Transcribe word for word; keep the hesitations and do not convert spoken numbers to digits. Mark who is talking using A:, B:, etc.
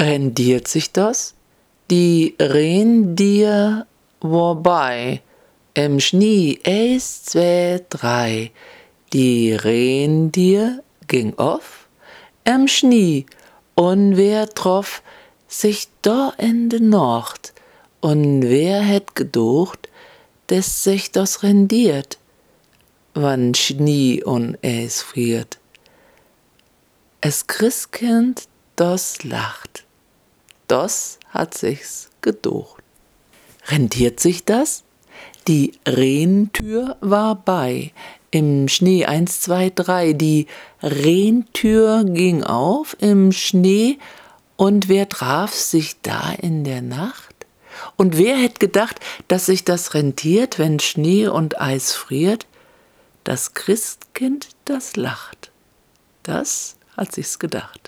A: Rendiert sich das? Die Rentier war bei, im Schnee, eins, zwei, drei. Die Rentier ging auf, im Schnee, und wer troff sich da in de Nacht, und wer hätt gedocht, dass sich das rendiert, wann Schnee und Eis friert. Es Christkind, das lacht, das hat sich's gedocht. Rendiert sich das? Die Rentür war bei, im Schnee, eins, zwei, drei. Die Rentür ging auf im Schnee, und wer traf sich da in der Nacht? Und wer hätt gedacht, dass sich das rentiert, wenn Schnee und Eis friert? Das Christkind, das lacht, das hat sich's gedacht.